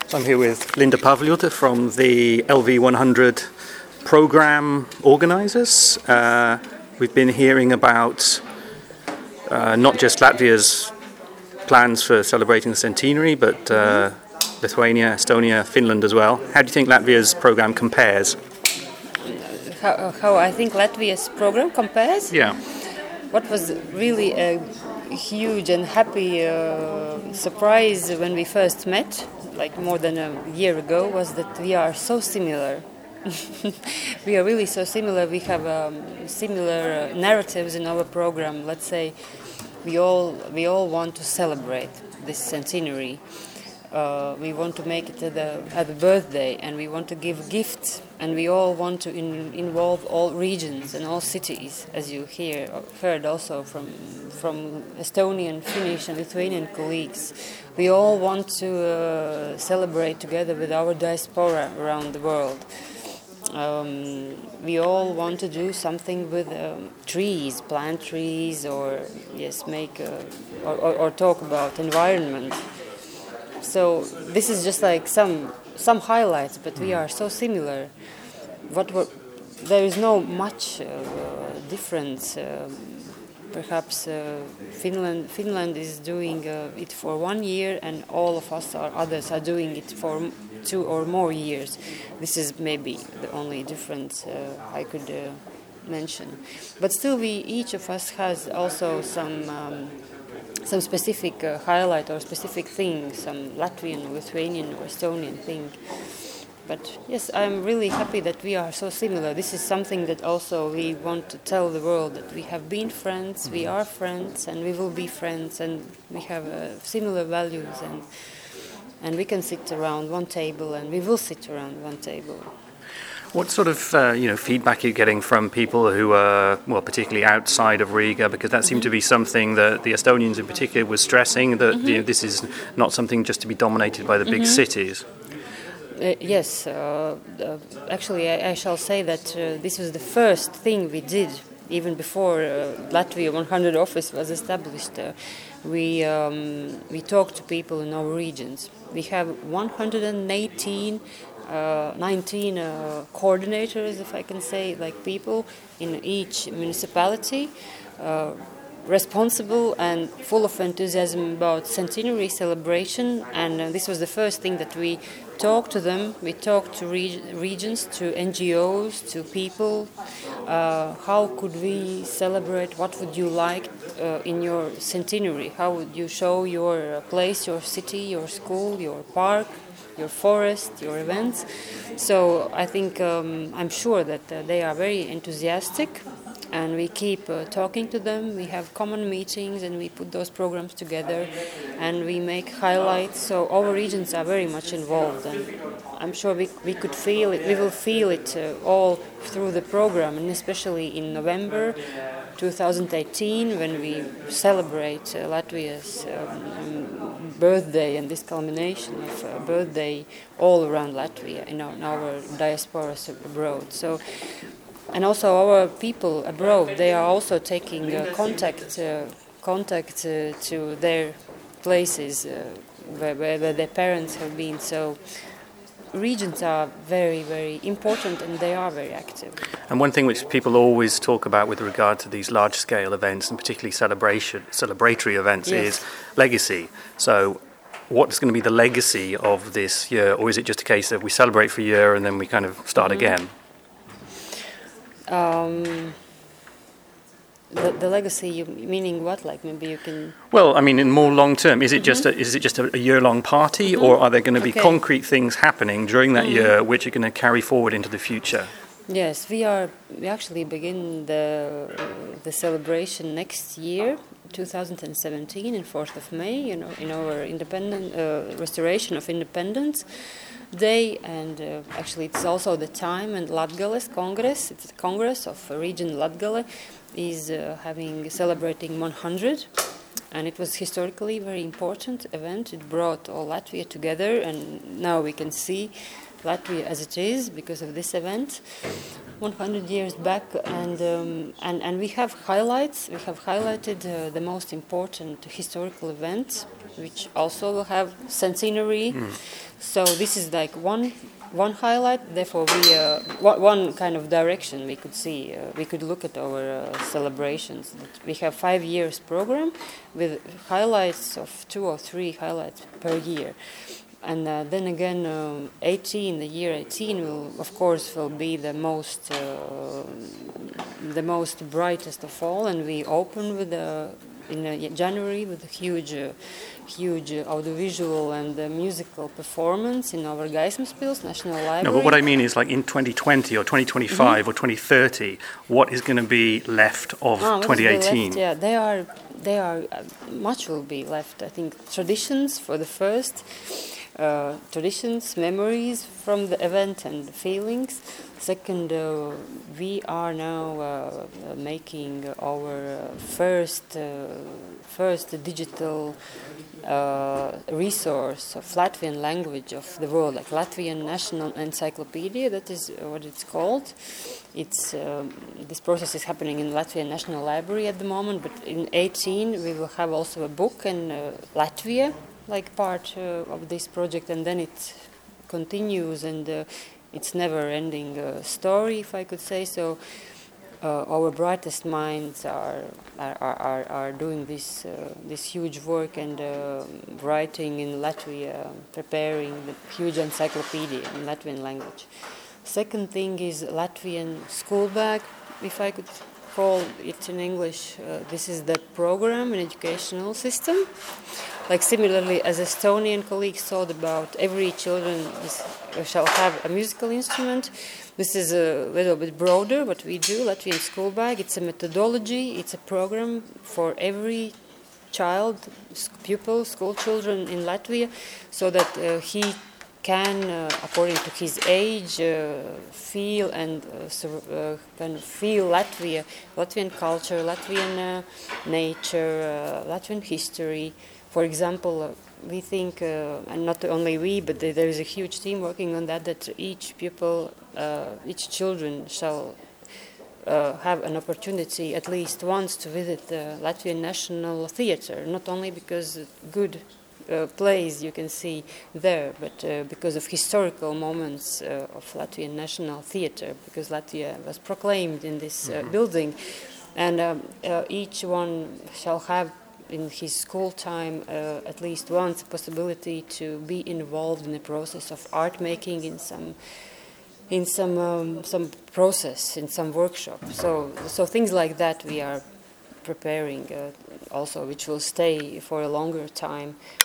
So I'm here with Linda Pavliuta from the LV100 program organizers. We've been hearing about not just Latvia's plans for celebrating the centenary, but Lithuania, Estonia, Finland as well. How do you think Latvia's program compares? How I think Latvia's program compares? Yeah. What was really a huge and happy surprise when we first met, like more than a year ago, was that we are so similar. We are really so similar. We have similar narratives in our program. Let's say we all want to celebrate this centenary. We want to make it at the birthday, and we want to give gifts, and we all want to involve all regions and all cities, as you heard also from Estonian, Finnish, and Lithuanian colleagues. We all want to celebrate together with our diaspora around the world. We all want to do something with trees, plant trees, or make or talk about environment. So this is just like some highlights, but we are so similar. There is no much difference. Perhaps Finland is doing it for 1 year, and all of us others are doing it for 2 or more years. This is maybe the only difference I could mention. But still, each of us has also some specific highlight or specific thing, some Latvian, Lithuanian, or Estonian thing. But yes, I'm really happy that we are so similar. This is something that also we want to tell the world, that we have been friends, we are friends, and we will be friends, and we have similar values, and we can sit around one table, and we will sit around one table. What sort of feedback are you getting from people who are, particularly outside of Riga? Because that seemed to be something that the Estonians in particular were stressing, that this is not something just to be dominated by the big cities. Yes, actually I shall say that this was the first thing we did, even before Latvia 100 office was established. We talked to people in our regions. We have 19 coordinators, if I can say, like people in each municipality, responsible and full of enthusiasm about centenary celebration. And this was the first thing that we talked to them. We talked to regions, to NGOs, to people. How could we celebrate? What would you like in your centenary? How would you show your place, your city, your school, your park, your forest, your events? So I think I'm sure that they are very enthusiastic, and we keep talking to them. We have common meetings, and we put those programs together, and we make highlights. So our regions are very much involved, and I'm sure we could feel it. We will feel it all through the program, and especially in November 2018, when we celebrate Latvia's birthday, and this culmination of birthday all around Latvia in our diaspora abroad. So, and also our people abroad, they are also taking contact to their places where their parents have been. So regions are very, very important, and they are very active. And one thing which people always talk about with regard to these large-scale events, and particularly celebratory events, is legacy. So what's going to be the legacy of this year? Or is it just a case of we celebrate for a year and then we kind of start again? The legacy, meaning what? Like maybe you can. Well, I mean, in more long term, is it just a year-long party, or are there going to be concrete things happening during that year which are going to carry forward into the future? Yes, we actually begin the celebration next year, 2017, in 4th of May. In our restoration of independence Day, and actually it's also the time and Latgales Congress. It's the Congress of region Latgale is celebrating 100, and it was historically very important event. It brought all Latvia together, and now we can see Latvia as it is because of this event 100 years back, and we have highlights. We have highlighted the most important historical events, which also will have centenary. So this is like one highlight. Therefore, we one kind of direction we could see. We could look at our celebrations. We have 5 years program with highlights of 2 or 3 highlights per year. And then again, the year 18 will, of course, will be the most brightest of all. And we open with in January with a huge audiovisual and musical performance in our Gaismaspils National Library. No, but what I mean is, like in 2020 or 2025 or 2030, what is going to be left of 2018? Yeah, they are much will be left. I think traditions for the first. Traditions, memories from the event and feelings. Second, we are now making our first digital resource of Latvian language of the world, like Latvian National Encyclopedia. That is what it's called. It's this process is happening in Latvian National Library at the moment, but in 2018 we will have also a book in Latvia, like part of this project, and then it continues, and it's never-ending story, if I could say so. Our brightest minds are doing this huge work and writing in Latvia, preparing the huge encyclopedia in Latvian language. Second thing is Latvian school bag, if I could call it in English. This is the program in educational system. Like similarly, as Estonian colleagues thought about every children shall have a musical instrument. This is a little bit broader what we do, Latvian school bag. It's a methodology, it's a program for every child, pupil, school children in Latvia, so that he can, according to his age, feel and kind of feel Latvia, Latvian culture, Latvian nature, Latvian history. For example, we think, and not only we, but there is a huge team working on that each pupil, each children shall have an opportunity at least once to visit the Latvian National Theatre, not only because good plays you can see there, but because of historical moments of Latvian National Theatre, because Latvia was proclaimed in this building, and each one shall have in his school time at least once a possibility to be involved in the process of art making in some process, in some workshop. So things like that we are preparing also, which will stay for a longer time